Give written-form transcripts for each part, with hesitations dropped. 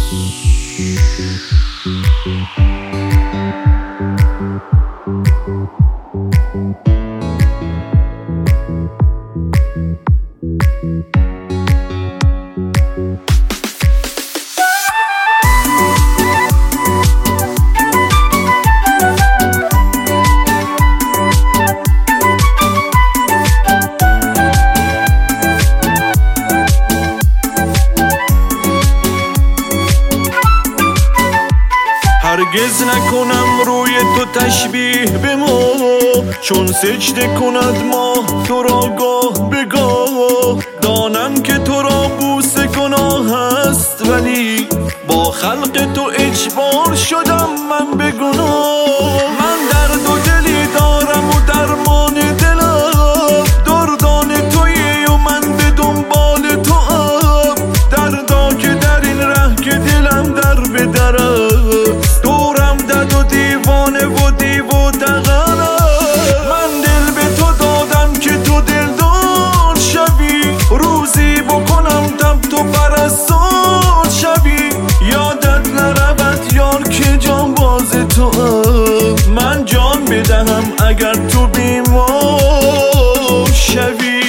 هرگز نکنم روی تو تشبیه به ما، چون سجده کند ماه تو را گاه به گاه. دانم که تو را بوسه گناه است، ولی با خلق تو اجبار شدم من به گناه. من درد و دلی دارم و درمان دلم دردان تویی و من به دنبال تو ام. دردا که در این ره که دلم در به درم، دورم دد و دیوانه و دیو و دغنم. من دل به تو دادم که تو دلدار شوی، روزی بکنم تب تو پرستار شوی. یادت نرود یار که جان باز تو ام. من جان بدهم اگر تو بیمار شوی.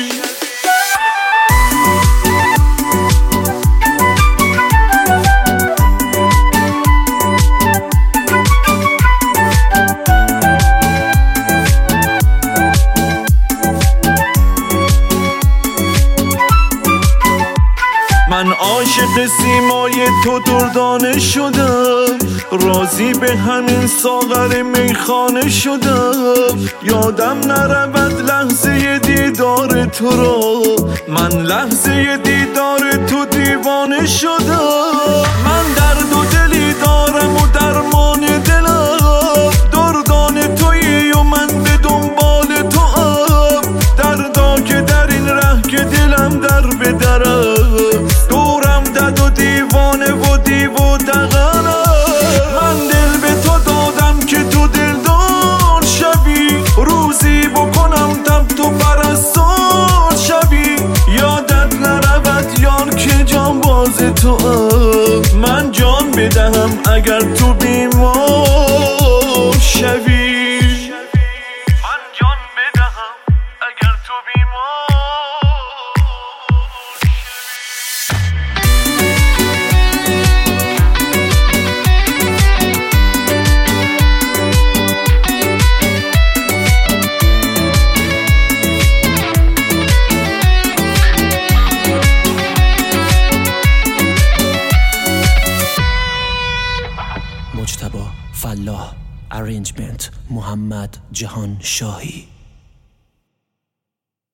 من عاشق سیمای تو دردانه شدم، راضی به همین ساغر میخانه شدم. یادم نرود لحظه دیدار تو را، من لحظه دیدار تو دیوانه شدم. من درد و دلی دارم و درمان دلم دردان تویی و من به دنبال تو ام. دردا که در این ره که دلم در به درم، دورم دد و دیوانه و دیو و دغنم. من دل به تو دادم که تو دلدار شوی، روزی بکنم تب تو پرستار شوی. یادت نرود یار که جان باز تو ام. من جان بدهم اگر تو بیمار شوی. من جان بدهم اگر تو بیمار. مجتبی فلاح، ارنجمنت محمد جهان شاهی.